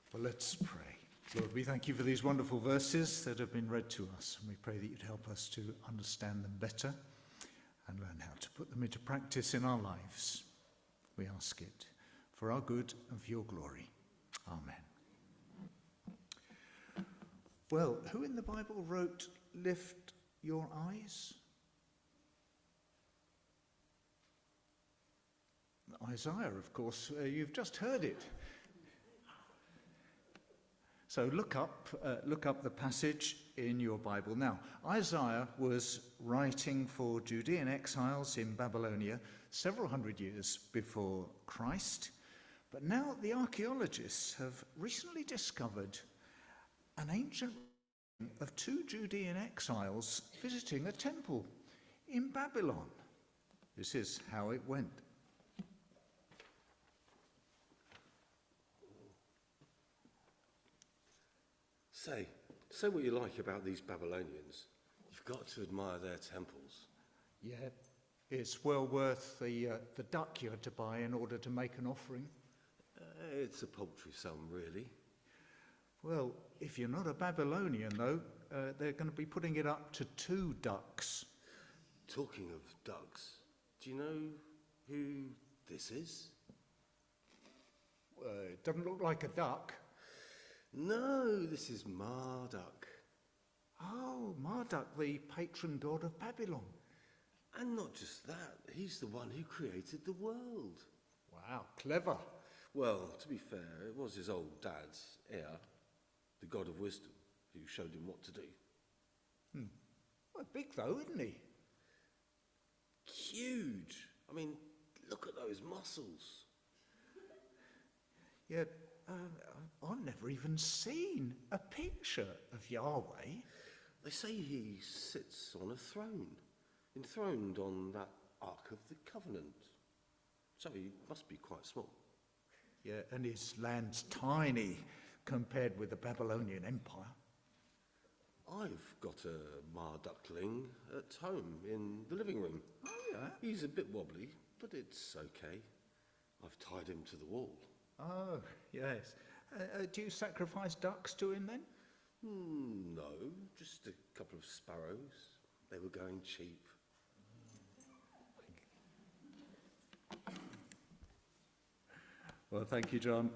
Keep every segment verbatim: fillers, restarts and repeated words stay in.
Well, let's pray. Lord, we thank you for these wonderful verses that have been read to us, and we pray that you'd help us to understand them better and learn how to put them into practice in our lives. We ask it for our good and for your glory. Amen. Well, who in the Bible wrote, "Lift your eyes"? Isaiah, of course. Uh, you've just heard it. So look up, uh, look up the passage in your Bible. Now, Isaiah was writing for Judean exiles in Babylonia several hundred years before Christ. But now the archaeologists have recently discovered an ancient writing of two Judean exiles visiting a temple in Babylon. This is how it went. Say, say what you like about these Babylonians. You've got to admire their temples. Yeah, it's well worth the uh, the duck you had to buy in order to make an offering. Uh, it's a paltry sum, really. Well, if you're not a Babylonian, though, uh, they're going to be putting it up to two ducks. Talking of ducks, do you know who this is? Uh, it doesn't look like a duck. No, this is Marduk. Oh, Marduk, the patron god of Babylon. And not just that, he's the one who created the world. Wow, clever. Well, to be fair, it was his old dad, Ea, the god of wisdom, who showed him what to do. Hmm. Well, big though, isn't he? Huge. I mean, look at those muscles. Yeah, uh, I've never even seen a picture of Yahweh. They say he sits on a throne, enthroned on that Ark of the Covenant. So he must be quite small. Yeah, and his land's tiny compared with the Babylonian Empire. I've got a Marduckling at home in the living room. Oh, yeah? He's a bit wobbly, but it's okay. I've tied him to the wall. Oh, yes. Uh, uh, do you sacrifice ducks to him then? Hmm, no, just a couple of sparrows. They were going cheap. Well, thank you, John.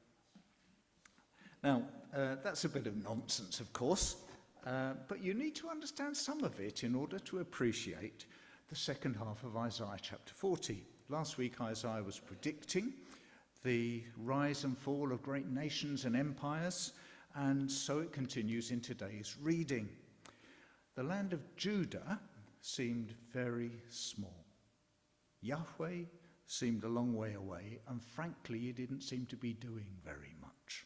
Now, uh, that's a bit of nonsense, of course, uh, but you need to understand some of it in order to appreciate the second half of Isaiah chapter forty. Last week, Isaiah was predicting the rise and fall of great nations and empires, and so it continues in today's reading. The land of Judah seemed very small. Yahweh seemed a long way away, and frankly, he didn't seem to be doing very much.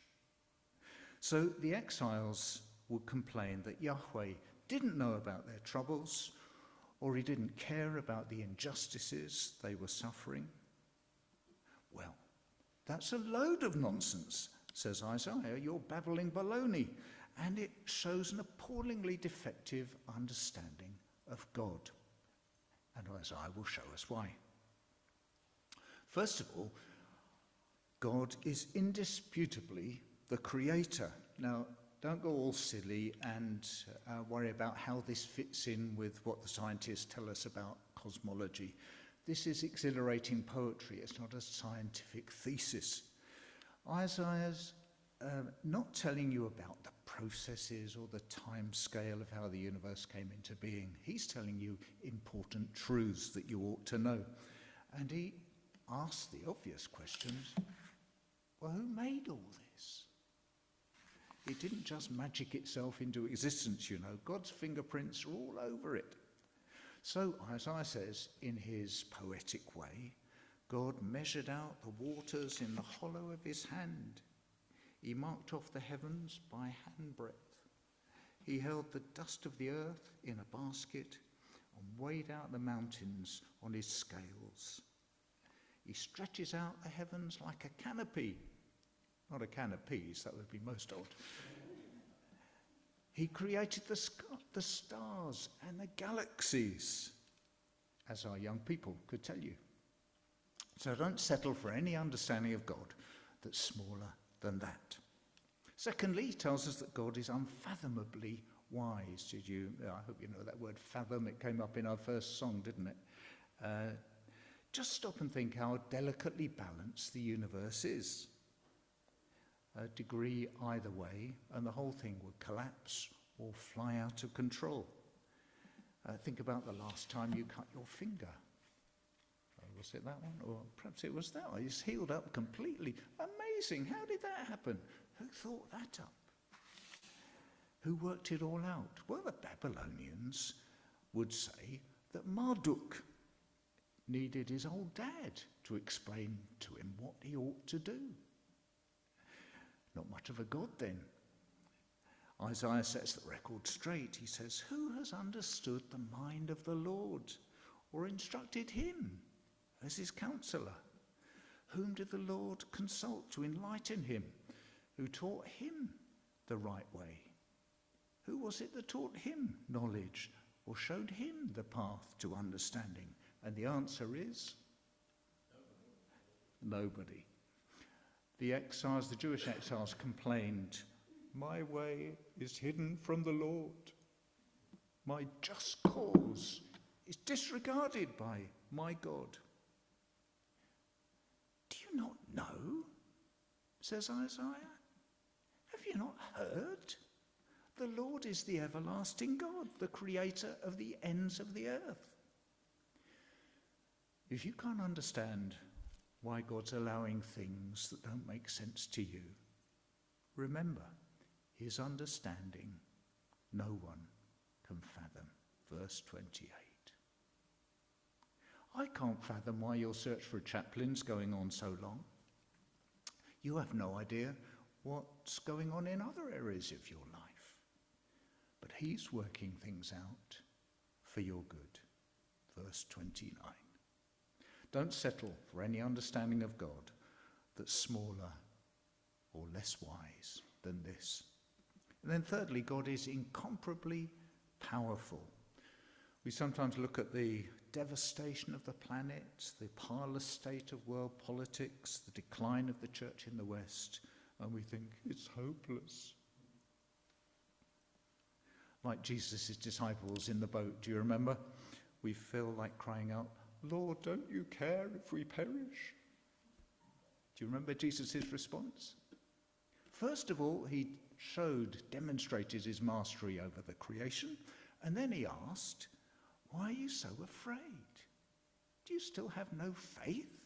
So the exiles would complain that Yahweh didn't know about their troubles, or he didn't care about the injustices they were suffering. Well, that's a load of nonsense, says Isaiah. You're babbling baloney, and it shows an appallingly defective understanding of God. And Isaiah will show us why. First of all, God is indisputably the creator. Now, don't go all silly and uh, worry about how this fits in with what the scientists tell us about cosmology. This is exhilarating poetry. It's not a scientific thesis. Isaiah's uh, not telling you about the processes or the time scale of how the universe came into being. He's telling you important truths that you ought to know. And he asks the obvious questions. Well, who made all this? It didn't just magic itself into existence, you know. God's fingerprints are all over it. So Isaiah says, in his poetic way, God measured out the waters in the hollow of his hand. He marked off the heavens by handbreadth. He held the dust of the earth in a basket and weighed out the mountains on his scales. He stretches out the heavens like a canopy. Not a can of peas, that would be most odd. He created the, sc- the stars and the galaxies, as our young people could tell you. So don't settle for any understanding of God that's smaller than that. Secondly, he tells us that God is unfathomably wise. Did you? I hope you know that word fathom. It came up in our first song, didn't it? Uh, just stop and think how delicately balanced the universe is. A degree either way, and the whole thing would collapse or fly out of control. Uh, think about the last time you cut your finger. Uh, was it that one? Or perhaps it was that one. It's healed up completely. Amazing. How did that happen? Who thought that up? Who worked it all out? Well, the Babylonians would say that Marduk needed his old dad to explain to him what he ought to do. Not much of a god then. Isaiah sets the record straight. He says, "Who has understood the mind of the Lord, or instructed him as his counselor? Whom did the Lord consult to enlighten him? Who taught him the right way? Who was it that taught him knowledge, or showed him the path to understanding?" And the answer is nobody. The exiles, the Jewish exiles, complained, "My way is hidden from the Lord. My just cause is disregarded by my God." Do you not know, says Isaiah? Have you not heard? The Lord is the everlasting God, the creator of the ends of the earth. If you can't understand why God's allowing things that don't make sense to you, remember, his understanding no one can fathom. Verse twenty-eight. I can't fathom why your search for a chaplain's going on so long. You have no idea what's going on in other areas of your life. But he's working things out for your good. Verse twenty-nine. Don't settle for any understanding of God that's smaller or less wise than this. And then thirdly, God is incomparably powerful. We sometimes look at the devastation of the planet, the parlous state of world politics, the decline of the church in the West, and we think it's hopeless. Like Jesus' disciples in the boat, do you remember? We feel like crying out, "Lord, don't you care if we perish?" Do you remember Jesus' response? First of all, he showed, demonstrated his mastery over the creation, and then he asked, "Why are you so afraid? Do you still have no faith?"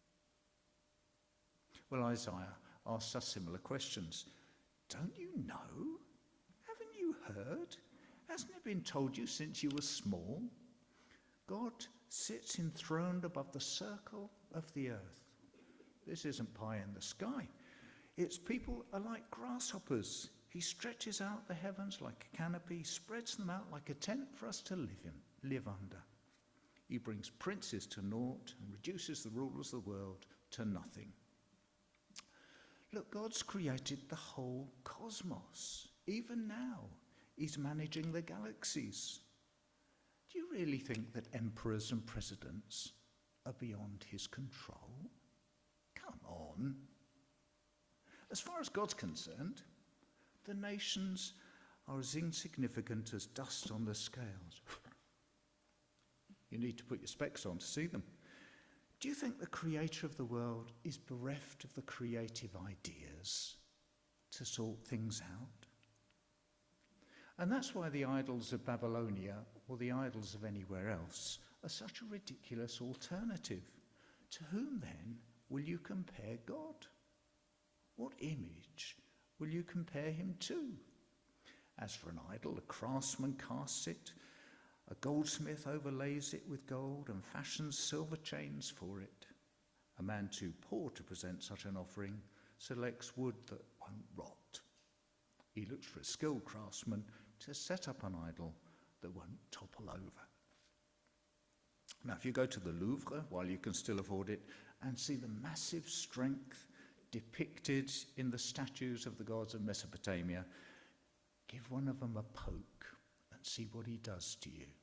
Well, Isaiah asks us similar questions. Don't you know? Haven't you heard? Hasn't it been told you since you were small? God sits enthroned above the circle of the earth. This isn't pie in the sky. Its people are like grasshoppers. He stretches out the heavens like a canopy, spreads them out like a tent for us to live in, live under. He brings princes to naught and reduces the rulers of the world to nothing. Look, God's created the whole cosmos. Even now, he's managing the galaxies. Do you really think that emperors and presidents are beyond his control? Come on. As far as God's concerned, the nations are as insignificant as dust on the scales. You need to put your specs on to see them. Do you think the creator of the world is bereft of the creative ideas to sort things out? And that's why the idols of Babylonia, or the idols of anywhere else, are such a ridiculous alternative. To whom then will you compare God? What image will you compare him to? As for an idol, a craftsman casts it, a goldsmith overlays it with gold and fashions silver chains for it. A man too poor to present such an offering selects wood that won't rot. He looks for a skilled craftsman to set up an idol that won't topple over. Now, if you go to the Louvre, while you can still afford it, and see the massive strength depicted in the statues of the gods of Mesopotamia, give one of them a poke and see what he does to you.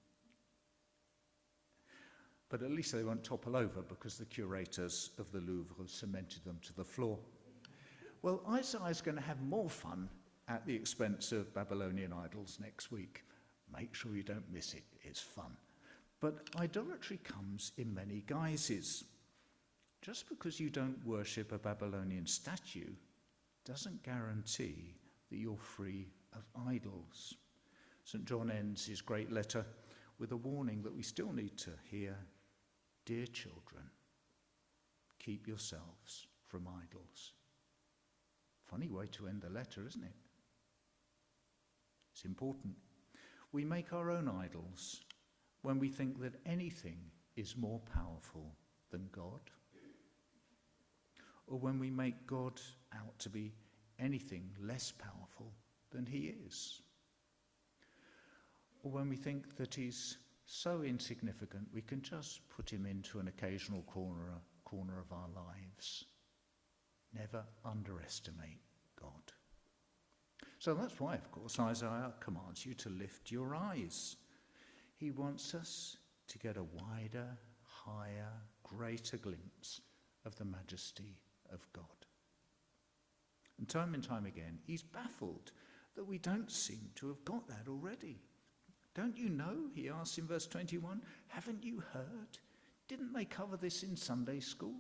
But at least they won't topple over because the curators of the Louvre have cemented them to the floor. Well, Isaiah's going to have more fun at the expense of Babylonian idols next week. Make sure you don't miss it. It's fun. But idolatry comes in many guises. Just because you don't worship a Babylonian statue doesn't guarantee that you're free of idols. Saint John ends his great letter with a warning that we still need to hear. Dear children, keep yourselves from idols. Funny way to end the letter, isn't it? It's important. We make our own idols when we think that anything is more powerful than God, or when we make God out to be anything less powerful than he is, or when we think that he's so insignificant we can just put him into an occasional corner, corner of our lives. Never underestimate God. So that's why, of course, Isaiah commands you to lift your eyes. He wants us to get a wider, higher, greater glimpse of the majesty of God. And time and time again, he's baffled that we don't seem to have got that already. Don't you know, he asks in verse twenty-one, haven't you heard? Didn't they cover this in Sunday school?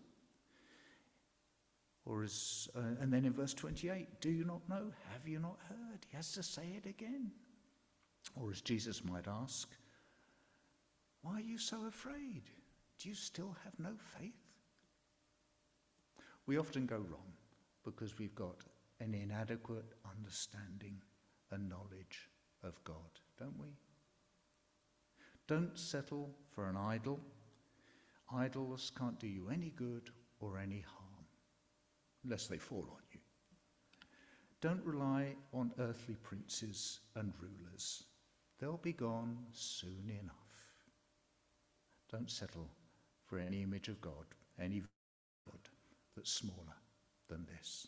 Or as, uh, and then in verse twenty-eight, do you not know? Have you not heard? He has to say it again. Or as Jesus might ask, why are you so afraid? Do you still have no faith? We often go wrong because we've got an inadequate understanding and knowledge of God, don't we? Don't settle for an idol. Idols can't do you any good or any harm, unless they fall on you. Don't rely on earthly princes and rulers. They'll be gone soon enough. Don't settle for any image of God, any God that's smaller than this.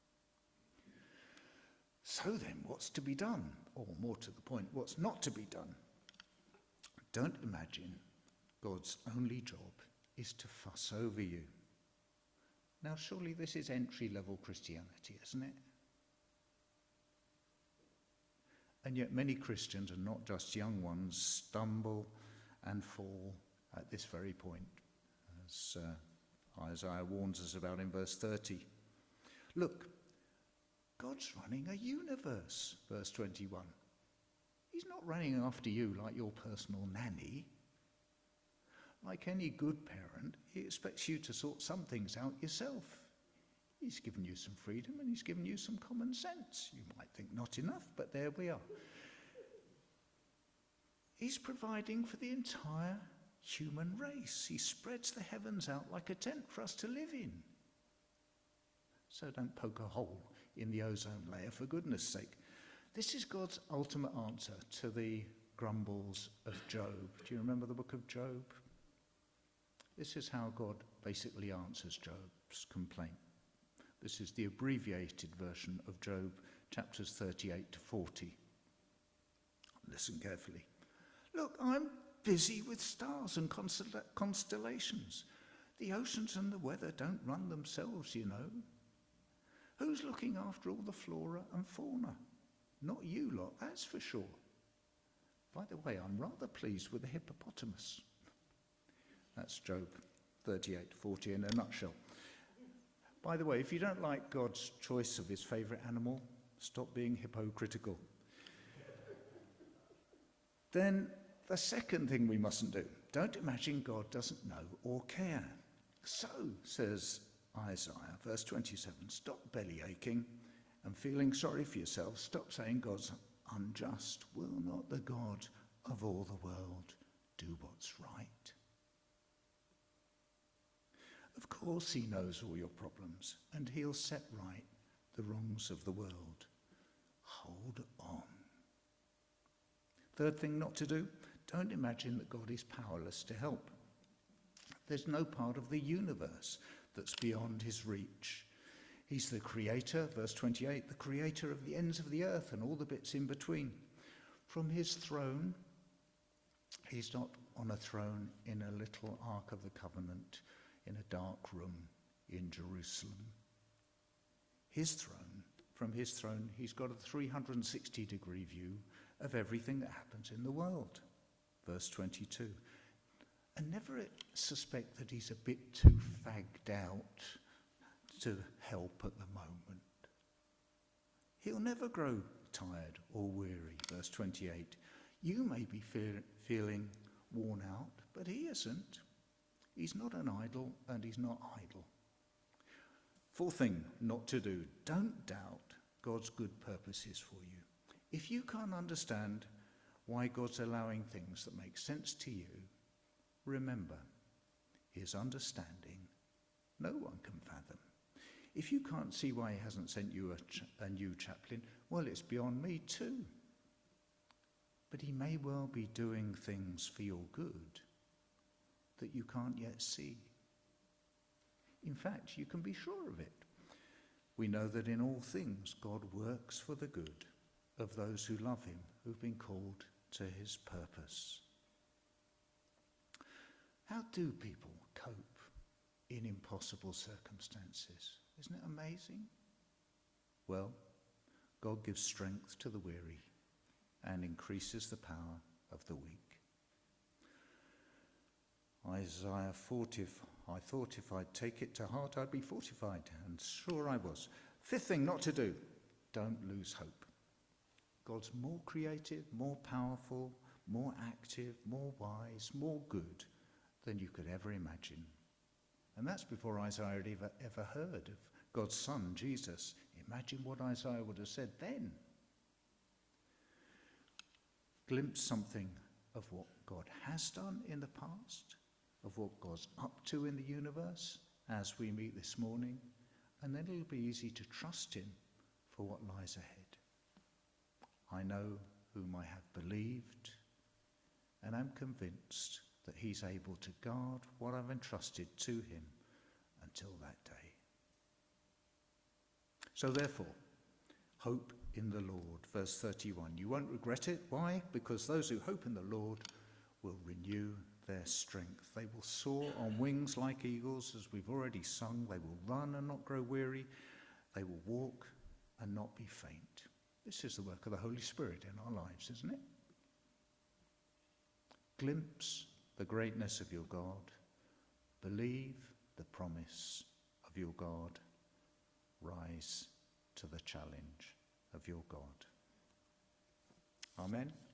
So then, what's to be done? Or more to the point, what's not to be done? Don't imagine God's only job is to fuss over you. Now, surely this is entry-level Christianity, isn't it? And yet many Christians, and not just young ones, stumble and fall at this very point, as uh, Isaiah warns us about in verse thirty. Look, God's running a universe, verse twenty-one. He's not running after you like your personal nanny. Like any good parent, he expects you to sort some things out yourself. He's given you some freedom and he's given you some common sense. You might think not enough, but there we are. He's providing for the entire human race. He spreads the heavens out like a tent for us to live in. So don't poke a hole in the ozone layer, for goodness sake. This is God's ultimate answer to the grumbles of Job. Do you remember the book of Job? This is how God basically answers Job's complaint. This is the abbreviated version of Job, chapters thirty-eight to forty. Listen carefully. Look, I'm busy with stars and constel- constellations. The oceans and the weather don't run themselves, you know. Who's looking after all the flora and fauna? Not you lot, that's for sure. By the way, I'm rather pleased with the hippopotamus. That's Job thirty-eight to forty in a nutshell. By the way, if you don't like God's choice of his favourite animal, stop being hypocritical. Then the second thing we mustn't do, don't imagine God doesn't know or care. So, says Isaiah, verse twenty-seven, stop belly aching and feeling sorry for yourself. Stop saying God's unjust. Will not the God of all the world do what's right? Of course he knows all your problems and he'll set right the wrongs of the world. Hold on. Third thing not to do, don't imagine that God is powerless to help. There's no part of the universe that's beyond his reach. He's the creator, verse twenty-eight, the creator of the ends of the earth and all the bits in between. From his throne, he's not on a throne in a little Ark of the Covenant in a dark room in Jerusalem. his throne, from his throne, he's got a three hundred sixty degree view of everything that happens in the world. Verse twenty-two. And never suspect that he's a bit too fagged out to help at the moment. He'll never grow tired or weary. Verse twenty-eight. You may be fe- feeling worn out, but he isn't. He's not an idol, and he's not idle. Fourth thing not to do, don't doubt God's good purposes for you. If you can't understand why God's allowing things that make sense to you, remember, his understanding no one can fathom. If you can't see why he hasn't sent you a, ch- a new chaplain, well, it's beyond me too. But he may well be doing things for your good that you can't yet see. In fact, you can be sure of it. We know that in all things God works for the good of those who love him, who've been called to his purpose. How do people cope in impossible circumstances? Isn't it amazing? Well, God gives strength to the weary and increases the power of the weak. Isaiah forty, I thought if I'd take it to heart, I'd be fortified, and sure I was. Fifth thing not to do, don't lose hope. God's more creative, more powerful, more active, more wise, more good than you could ever imagine. And that's before Isaiah had ever, ever heard of God's Son, Jesus. Imagine what Isaiah would have said then. Glimpse something of what God has done in the past, of what God's up to in the universe as we meet this morning, and then it'll be easy to trust him for what lies ahead. I know whom I have believed, and I'm convinced that he's able to guard what I've entrusted to him until that day. So therefore, hope in the Lord. Verse thirty-one. You won't regret it. Why? Because those who hope in the Lord will renew their strength. They will soar on wings like eagles, as we've already sung. They will run and not grow weary. They will walk and not be faint. This is the work of the Holy Spirit in our lives, isn't it? Glimpse the greatness of your God. Believe the promise of your God. Rise to the challenge of your God. Amen.